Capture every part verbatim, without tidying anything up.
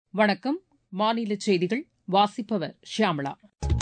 வணக்கம். மாநில செய்திகள் வாசிப்பவர் ஷியாமளா.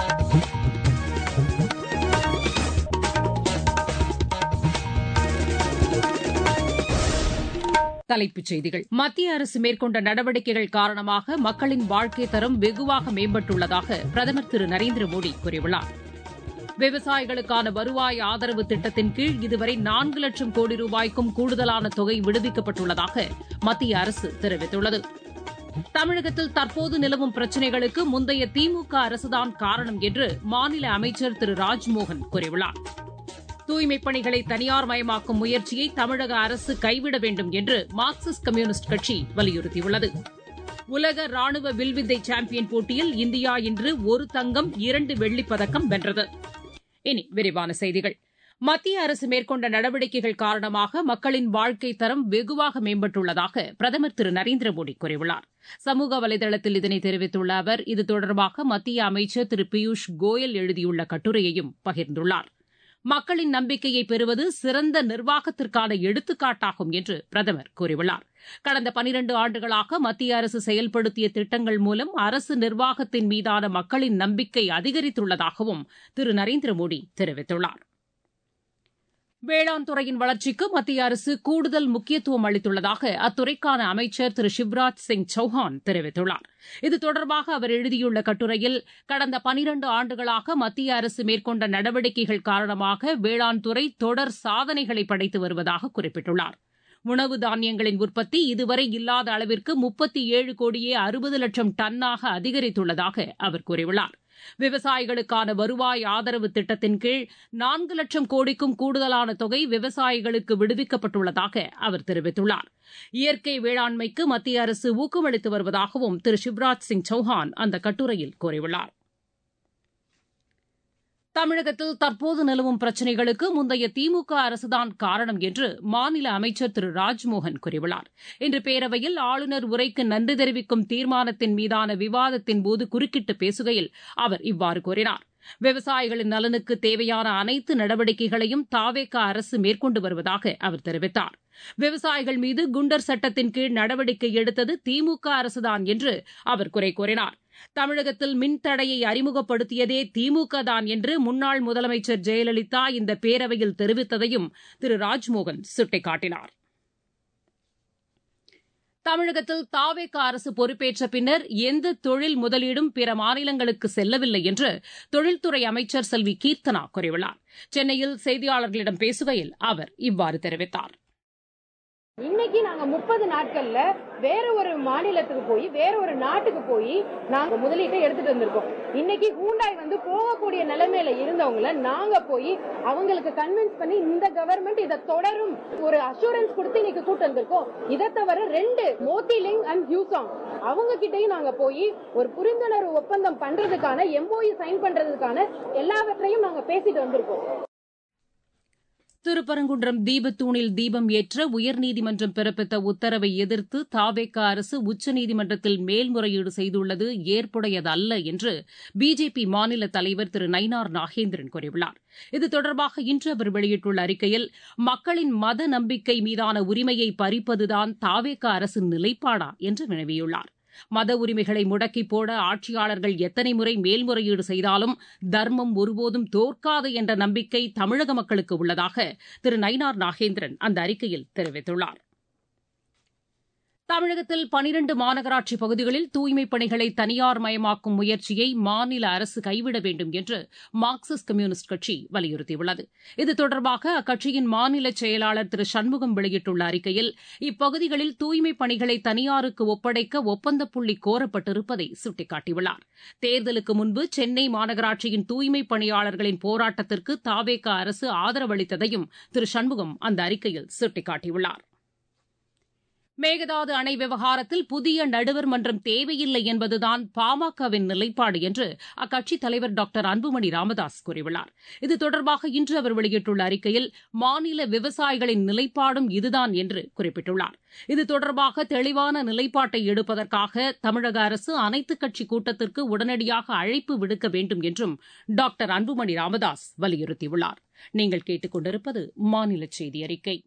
தலைப்புச் செய்திகள். மத்திய அரசு மேற்கொண்ட நடவடிக்கைகள் காரணமாக மக்களின் வாழ்க்கைத் தரம் வெகுவாக மேம்பட்டுள்ளதாக பிரதமர் திரு நரேந்திர மோடி கூறியுள்ளார். விவசாயிகளுக்கான வருவாய் ஆதரவு திட்டத்தின் கீழ் இதுவரை நான்கு லட்சம் கோடி ரூபாய்க்கும் கூடுதலான தொகை விடுவிக்கப்பட்டுள்ளதாக மத்திய அரசு தெரிவித்துள்ளது. தமிழகத்தில் தற்போது நிலவும் பிரச்சினைகளுக்கு முந்தைய திமுக அரசுதான் காரணம் என்று மாநில அமைச்சர் திரு ராஜ்மோகன் கூறியுள்ளார். தூய்மைப் பணிகளை தனியார் மயமாக்கும் முயற்சியை தமிழக அரசு கைவிட வேண்டும் என்று மார்க்சிஸ்ட் கம்யூனிஸ்ட் கட்சி வலியுறுத்தியுள்ளது. உலக ராணுவ வில்வித்தை சாம்பியன் போட்டியில் இந்தியா இன்று ஒரு தங்கம் இரண்டு வெள்ளிப் பதக்கம் வென்றது. இனி விரிவான செய்திகள். மத்திய அரசு மேற்கொண்ட நடவடிக்கைகள் காரணமாக மக்களின் வாழ்க்கைத் தரம் வெகுவாக மேம்பட்டுள்ளதாக பிரதமர் திரு நரேந்திர மோடி கூறியுள்ளார். சமூக வலைதளத்தில் இதனை தெரிவித்துள்ள அவர், இது தொடர்பாக மத்திய அமைச்சர் திரு பியூஷ் கோயல் எழுதியுள்ள கட்டுரையையும் பகிர்ந்துள்ளார். மக்களின் நம்பிக்கையை பெறுவது சிறந்த நிர்வாகத்திற்கான எடுத்துக்காட்டாகும் என்று பிரதமர் கூறியுள்ளார். கடந்த பனிரண்டு ஆண்டுகளாக மத்திய அரசு செயல்படுத்திய திட்டங்கள் மூலம் அரசு நிர்வாகத்தின் மீதான மக்களின் நம்பிக்கை அதிகரித்துள்ளதாகவும் திரு நரேந்திர மோடி தெரிவித்துள்ளார். வேளாண் துறையின் வளர்ச்சிக்கு மத்திய அரசு கூடுதல் முக்கியத்துவம் அளித்துள்ளதாக அத்துறைக்கான அமைச்சர் திரு சிவராஜ் சிங் சௌஹான் தெரிவித்துள்ளார். இது தொடர்பாக அவர் எழுதியுள்ள கட்டுரையில், கடந்த பனிரண்டு ஆண்டுகளாக மத்திய அரசு மேற்கொண்ட நடவடிக்கைகள் காரணமாக வேளாண் துறை தொடர் சாதனைகளை படைத்து வருவதாக குறிப்பிட்டுள்ளார். உணவு தானியங்களின் உற்பத்தி இதுவரை இல்லாத அளவிற்கு முப்பத்தி ஏழு கோடியே அறுபது லட்சம் டன்னாக அதிகரித்துள்ளதாக அவர் கூறியுள்ளார். விவசாயிகளுக்கான வருவாய் ஆதரவு திட்டத்தின் கீழ் நான்கு லட்சம் கோடிக்கும் கூடுதலான தொகை விவசாயிகளுக்கு விடுவிக்கப்பட்டுள்ளதாக அவர் தெரிவித்துள்ளார். இயற்கை வேளாண்மைக்கு மத்திய அரசு ஊக்கமளித்து வருவதாகவும் திரு சிவராஜ் சிங் சௌஹான் அந்த கட்டுரையில் கூறியுள்ளார். தமிழகத்தில் தற்போது நிலவும் பிரச்சினைகளுக்கு முந்தைய திமுக அரசுதான் காரணம் என்று மாநில அமைச்சர் திரு ராஜ்மோகன் கூறியுள்ளார். இன்று பேரவையில் ஆளுநர் உரைக்கு நன்றி தெரிவிக்கும் தீர்மானத்தின் மீதான விவாதத்தின்போது குறுக்கிட்டு பேசுகையில் அவர் இவ்வாறு கூறினார். விவசாயிகளின் நலனுக்கு தேவையான அனைத்து நடவடிக்கைகளையும் தாவேக அரசு மேற்கொண்டு வருவதாக அவர் தெரிவித்தார். விவசாயிகள் மீது குண்டர் சட்டத்தின் கீழ் நடவடிக்கை எடுத்தது திமுக அரசுதான் என்று அவர் குறை கூறினார். தமிழகத்தில் மின்தடையை அறிமுகப்படுத்தியதே திமுக தான் என்று முன்னாள் முதலமைச்சர் ஜெயலலிதா இந்த பேரவையில் தெரிவித்ததையும் திரு ராஜ்மோகன் சுட்டிக்காட்டினார். தமிழகத்தில் தாவேக அரசு பொறுப்பேற்ற பின்னர் எந்த தொழில் முதலீடும் பிற மாநிலங்களுக்கு செல்லவில்லை என்று தொழில்துறை அமைச்சர் செல்வி கீர்த்தனா கூறியுள்ளார். சென்னையில் செய்தியாளர்களிடம் பேசுகையில் அவர் இவ்வாறு தெரிவித்தார். இன்னைக்கு நாங்க முப்பது நாட்கள்ல வேற ஒரு மாநிலத்துக்கு போய் வேற ஒரு நாட்டுக்கு போய் நாங்க முதலீட்டை எடுத்துட்டு வந்திருக்கோம். இன்னைக்கு ஹூண்டாய் வந்து போகக்கூடிய நிலைமையில இருந்தவங்கள நாங்க போய் அவங்களுக்கு கன்வின்ஸ் பண்ணி இந்த கவர்மெண்ட் இதை தொடரும் ஒரு அஷூரன்ஸ் கொடுத்து இன்னைக்கு கூட்டு வந்திருக்கோம். இதை தவிர ரெண்டு மோத்திலிங் அண்ட் ஹியூசாங் அவங்க கிட்டையும் நாங்க போய் ஒரு புரிந்துணர்வு ஒப்பந்தம் பண்றதுக்கான எம்ஓயு சைன் பண்றதுக்கான எல்லாவற்றையும் நாங்க பேசிட்டு வந்திருக்கோம். திருப்பரங்குன்றம் தீபத்தூணில் தீபம் ஏற்ற உயர்நீதிமன்றம் பிறப்பித்த உத்தரவை எதிர்த்து தாவேக அரசு உச்சநீதிமன்றத்தில் மேல்முறையீடு செய்துள்ளது ஏற்புடையதல்ல என்று பிஜேபி மாநில தலைவர் திரு நயினார் நாகேந்திரன் கூறியுள்ளார். இது தொடர்பாக இன்று அவர் வெளியிட்டுள்ள அறிக்கையில், மக்களின் மத நம்பிக்கை மீதான உரிமையை பறிப்பதுதான் தாவேக அரசின் நிலைப்பாடா என்று வினவியுள்ளார். மத உரிமைகளை முடக்கி போட ஆட்சியாளர்கள் எத்தனை முறை மேல்முறையீடு செய்தாலும் தர்மம் ஒருபோதும் தோற்காது என்ற நம்பிக்கை தமிழக மக்களுக்கு உள்ளதாக திரு நயினார் நாகேந்திரன் அந்த அறிக்கையில் தெரிவித்துள்ளார். தமிழகத்தில் பனிரண்டு மாநகராட்சி பகுதிகளில் தூய்மைப் பணிகளை தனியார் மயமாக்கும் முயற்சியை மாநில அரசு கைவிட வேண்டும் என்று மார்க்சிஸ்ட் கம்யூனிஸ்ட் கட்சி வலியுறுத்தியுள்ளது. இது தொடர்பாக அக்கட்சியின் மாநில செயலாளர் திரு சண்முகம் வெளியிட்டுள்ள அறிக்கையில், இப்பகுதிகளில் தூய்மைப் பணிகளை தனியாருக்கு ஒப்படைக்க ஒப்பந்தப் புள்ளி கோரப்பட்டிருப்பதை சுட்டிக்காட்டியுள்ளார். தேர்தலுக்கு முன்பு சென்னை மாநகராட்சியின் தூய்மைப் பணியாளர்களின் போராட்டத்திற்கு தாவேக அரசு ஆதரவளித்ததையும் திரு சண்முகம் அந்த அறிக்கையில் சுட்டிக்காட்டியுள்ளார். மேகதாது அணை விவகாரத்தில் புதிய நடுவர் மன்றம் தேவையில்லை என்பதுதான் பாமகவின் நிலைப்பாடு என்று அக்கட்சித் தலைவர் டாக்டர் அன்புமணி ராமதாஸ் கூறியுள்ளார். இது தொடர்பாக இன்று அவர் வெளியிட்டுள்ள அறிக்கையில், மாநில விவசாயிகளின் நிலைப்பாடும் இதுதான் என்று குறிப்பிட்டுள்ளார். இது தொடர்பாக தெளிவான நிலைப்பாட்டை எடுப்பதற்காக தமிழக அரசு அனைத்துக் கட்சி கூட்டத்திற்கு உடனடியாக அழைப்பு விடுக்க வேண்டும் என்றும் டாக்டர் அன்புமணி ராமதாஸ் வலியுறுத்தியுள்ளார். நீங்கள் கேட்டுக் கொண்டிருப்பது மாநில செய்தி அறிக்கை.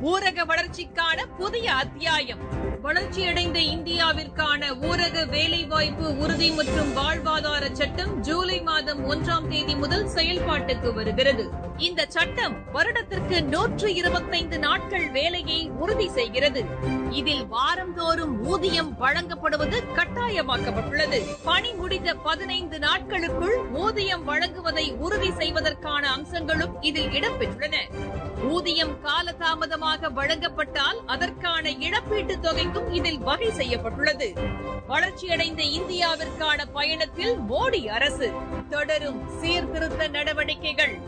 ஊரக வளர்ச்சிக்கான புதிய அத்தியாயம். வளர்ச்சியடைந்த இந்தியாவிற்கான ஊரக வேலைவாய்ப்பு உறுதி மற்றும் வாழ்வாதார சட்டம் ஜூலை மாதம் ஒன்றாம் தேதி முதல் செயல்பாட்டுக்கு வருகிறது. இந்த சட்டம் வருடத்திற்கு நூற்று இருபத்தைந்து நாட்கள் வேலையை உறுதி செய்கிறது. இதில் வாரந்தோறும் ஊதியம் வழங்கப்படுவது கட்டாயமாக்கப்பட்டுள்ளது. பணி முடிந்த பதினைந்து நாட்களுக்குள் ஊதியம் வழங்குவதை உறுதி செய்வதற்கான அம்சங்களும் இதில் இடம்பெற்றுள்ளன. ஊதியம் காலதாமதமாக வழங்கப்பட்டால் அதற்கான இழப்பீட்டுத் தொகைக்கும் இதில் வகை செய்யப்பட்டுள்ளது. வளர்ச்சியடைந்த இந்தியாவிற்கான பயணத்தில் மோடி அரசு தொடரும் சீர்திருத்த நடவடிக்கைகள்.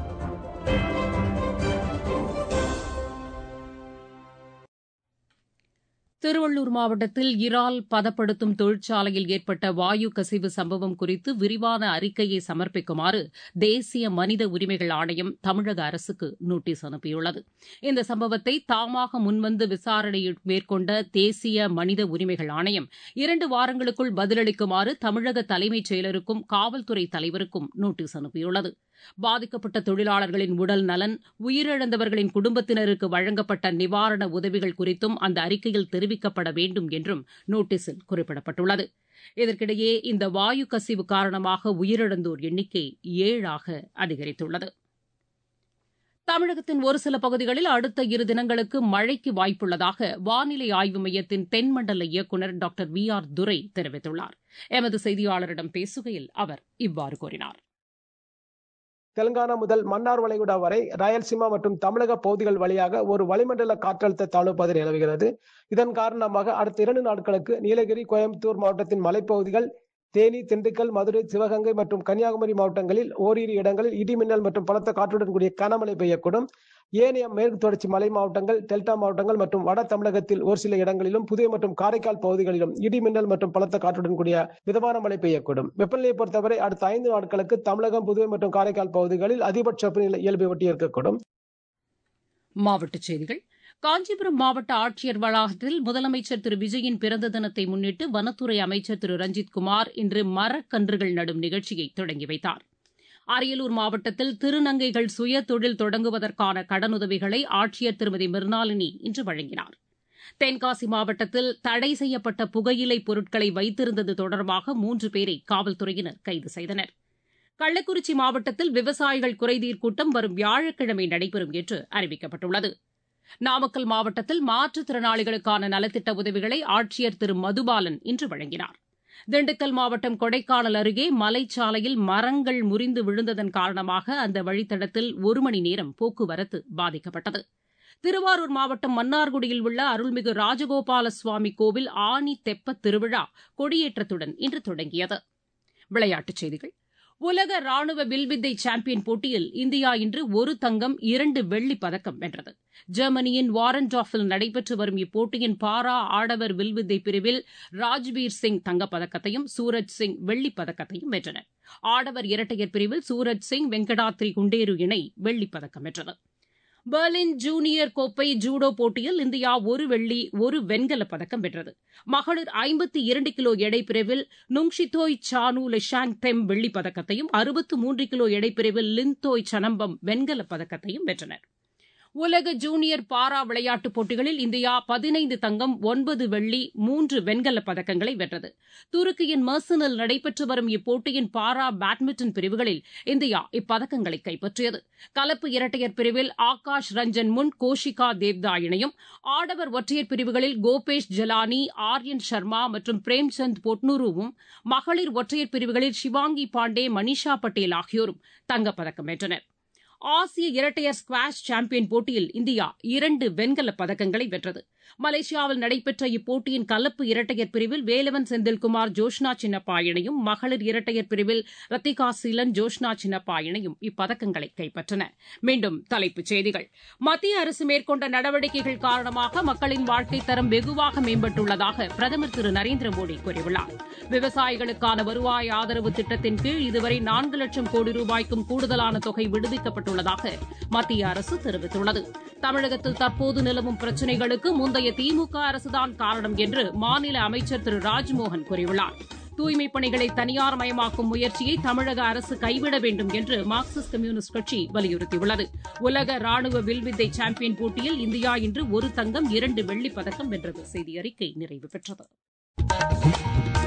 திருவள்ளூர் மாவட்டத்தில் இறால் பதப்படுத்தும் தொழிற்சாலையில் ஏற்பட்ட வாயு கசிவு சம்பவம் குறித்து விரிவான அறிக்கையை சமர்ப்பிக்குமாறு தேசிய மனித உரிமைகள் ஆணையம் தமிழக அரசுக்கு நோட்டீஸ் அனுப்பியுள்ளது. இந்த சம்பவத்தை தாமாக முன்வந்து விசாரணை மேற்கொண்ட தேசிய மனித உரிமைகள் ஆணையம் இரண்டு வாரங்களுக்குள் பதிலளிக்குமாறு தமிழக தலைமைச் செயலருக்கும் காவல்துறை தலைவருக்கும் நோட்டீஸ் அனுப்பியுள்ளது. பாதிக்கப்பட்ட தொழிலாளர்களின் உடல் நலன், உயிரிழந்தவர்களின் குடும்பத்தினருக்கு வழங்கப்பட்ட நிவாரண உதவிகள் குறித்தும் அந்த அறிக்கையில் தெரிவிக்கப்பட வேண்டும் என்றும் நோட்டீஸில் குறிப்பிடப்பட்டுள்ளது. இதற்கிடையே இந்த வாயு கசிவு காரணமாக உயிரிழந்தோர் எண்ணிக்கை ஏழாக அதிகரித்துள்ளது. தமிழகத்தின் ஒரு சில பகுதிகளில் அடுத்த இரு தினங்களுக்கு மழைக்கு வாய்ப்புள்ளதாக வானிலை ஆய்வு மையத்தின் தென்மண்டல இயக்குநர் டாக்டர் வி ஆர் துரை தெரிவித்துள்ளார். எமது செய்தியாளரிடம் பேசுகையில் அவர் இவ்வாறு கூறினார். தெலுங்கானா முதல் மன்னார் வளைகுடா வரை ராயல்சீமா மற்றும் தமிழக பகுதிகள் வழியாக ஒரு வளிமண்டல காற்றழுத்த தாழ்வு பகுதி நிலவுகிறது. இதன் காரணமாக அடுத்த இரண்டு நாட்களுக்கு நீலகிரி, கோயம்புத்தூர் மாவட்டத்தின் மலைப்பகுதிகள், தேனி, திண்டுக்கல், மதுரை, சிவகங்கை மற்றும் கன்னியாகுமரி மாவட்டங்களில் ஓரிரு இடங்களில் இடிமின்னல் மற்றும் பலத்த காற்றுடன் கூடிய கனமழை பெய்யக்கூடும். ஏனைய மேற்கு தொடர்ச்சி மலை மாவட்டங்கள், டெல்டா மாவட்டங்கள் மற்றும் வட தமிழகத்தில் ஒரு சில இடங்களிலும், புதுவை மற்றும் காரைக்கால் பகுதிகளிலும் இடிமின்னல் மற்றும் பலத்த காற்றுடன் கூடிய மிதமான மழை பெய்யக்கூடும். வெப்பநிலையை பொறுத்தவரை அடுத்த ஐந்து நாட்களுக்கு தமிழகம், புதுவை மற்றும் காரைக்கால் பகுதிகளில் அதிகபட்ச வெப்பநிலை இயல்பை ஒட்டி இருக்கக்கூடும். மாவட்டச் செய்திகள். காஞ்சிபுரம் மாவட்ட ஆட்சியர் வளாகத்தில் முதலமைச்சர் திரு விஜயின் பிறந்த தினத்தை முன்னிட்டு வனத்துறை அமைச்சர் திரு ரஞ்சித்குமார் இன்று மரக்கன்றுகள் நடும் நிகழ்ச்சியை தொடங்கி வைத்தார். அரியலூர் மாவட்டத்தில் திருநங்கைகள் சுய தொழில் தொடங்குவதற்கான கடனுதவிகளை ஆட்சியர் திருமதி மிர்னாலினி இன்று வழங்கினார். தென்காசி மாவட்டத்தில் தடை செய்யப்பட்ட புகையிலை பொருட்களை வைத்திருந்தது தொடர்பாக மூன்று பேரை காவல்துறையினர் கைது செய்தனர். கள்ளக்குறிச்சி மாவட்டத்தில் விவசாயிகள் குறைதீர் கூட்டம் வரும் வியாழக்கிழமை நடைபெறும் என்று அறிவிக்கப்பட்டுள்ளது. நாமக்கல் மாவட்டத்தில் மாற்றுத்திறனாளிகளுக்கான நலத்திட்ட உதவிகளை ஆட்சியர் திரு மதுபாலன் இன்று வழங்கினார். திண்டுக்கல் மாவட்டம் கொடைக்கானல் அருகே மலைச்சாலையில் மரங்கள் முறிந்து விழுந்ததன் காரணமாக அந்த வழித்தடத்தில் ஒரு மணி நேரம் போக்குவரத்து பாதிக்கப்பட்டது. திருவாரூர் மாவட்டம் மன்னார்குடியில் உள்ள அருள்மிகு ராஜகோபால சுவாமி கோவில் ஆனி தெப்பத் திருவிழா கொடியேற்றத்துடன் இன்று தொடங்கியது. விளையாட்டுச் செய்திகள். உலக ராணுவ வில்வித்தை சாம்பியன் போட்டியில் இந்தியா இன்று ஒரு தங்கம், இரண்டு வெள்ளிப் பதக்கம் வென்றது. ஜெர்மனியின் வாரன்டாஃபில் நடைபெற்று வரும் இப்போட்டியின் பாரா ஆடவர் வில்வித்தை பிரிவில் ராஜ்பீர் சிங் தங்கப்பதக்கத்தையும் சூரஜ் சிங் வெள்ளிப் பதக்கத்தையும் வென்றனர். ஆடவர் இரட்டையர் பிரிவில் சூரஜ் சிங், வெங்கடாத்ரி குண்டேரு இணை வெள்ளிப் பதக்கம் வென்றது. பெர்லின் ஜூனியர் கோப்பை ஜூடோ போட்டியில் இந்தியா ஒரு வெள்ளி, ஒரு வெண்கலப் பதக்கம் வென்றது. மகளிர் ஐம்பத்தி இரண்டு கிலோ எடைப்பிரிவில் நுங்ஷிதோய் சானு லெஷாங் தெம் வெள்ளிப் பதக்கத்தையும், அறுபத்து மூன்று கிலோ எடைப்பிரிவில் லின்தோய் சனம்பம் வெண்கலப் பதக்கத்தையும் வென்றனர். உலக ஜூனியர் பாரா விளையாட்டுப் போட்டிகளில் இந்தியா பதினைந்து தங்கம், ஒன்பது வெள்ளி, மூன்று வெண்கலப் பதக்கங்களை வென்றது. துருக்கியின் மெர்சனில் நடைபெற்று வரும் இப்போட்டியின் பாரா பேட்மிண்டன் பிரிவுகளில் இந்தியா இப்பதக்கங்களை கைப்பற்றியது. கலப்பு இரட்டையர் பிரிவில் ஆகாஷ் ரஞ்சன் முன், கோஷிகா தேவ்தா இணையும், ஆடவர் ஒற்றையர் பிரிவுகளில் கோபேஷ் ஜலானி, ஆர்யன் சர்மா மற்றும் பிரேம்சந்த் பொட்னூருவும், மகளிர் ஒற்றையர் பிரிவுகளில் ஷிவாங்கி பாண்டே, மனிஷா பட்டேல் ஆகியோரும் தங்கப்பதக்கம் வென்றனர். ஆசிய இரட்டையர் ஸ்குவாஷ் சாம்பியன் போட்டியில் இந்தியா இரண்டு வெண்கலப் பதக்கங்களை வென்றது. மலேசியாவில் நடைபெற்ற இப்போட்டியின் கலப்பு இரட்டையர் பிரிவில் வேலவன் செந்தில்குமார், ஜோஷ்னா சின்னப்பா இணையும், மகளிர் இரட்டையர் பிரிவில் ரத்திகா சீலன், ஜோஷ்னா சின்னப்பா இணையும் இப்பதக்கங்களை கைப்பற்றன. மீண்டும் தலைப்புச் செய்திகள். மத்திய அரசு மேற்கொண்ட நடவடிக்கைகள் காரணமாக மக்களின் வாழ்க்கைத் தரம் வெகுவாக மேம்பட்டுள்ளதாக பிரதமர் திரு நரேந்திர மோடி கூறியுள்ளார். விவசாயிகளுக்கான வருவாய் ஆதரவு திட்டத்தின் கீழ் இதுவரை நான்கு லட்சம் கோடி ரூபாய்க்கும் கூடுதலான தொகை விடுவிக்கப்பட்டுள்ளதாக மத்திய அரசு தெரிவித்துள்ளது. தமிழகத்தில் தற்போது நிலவும் பிரச்சினைகளுக்கு முந்தைய திமுக அரசுதான் காரணம் என்று மாநில அமைச்சர் திரு ராஜ்மோகன் கூறியுள்ளார். தூய்மைப் பணிகளை தனியார்மயமாக்கும் முயற்சியை தமிழக அரசு கைவிட வேண்டும் என்று மார்க்சிஸ்ட் கம்யூனிஸ்ட் கட்சி வலியுறுத்தியுள்ளது. உலக ராணுவ வில்வித்தை சாம்பியன் போட்டியில் இந்தியா இன்று ஒரு தங்கம் இரண்டு வெள்ளிப் பதக்கம் வென்றது. செய்தி அறிக்கை நிறைவு பெற்றது.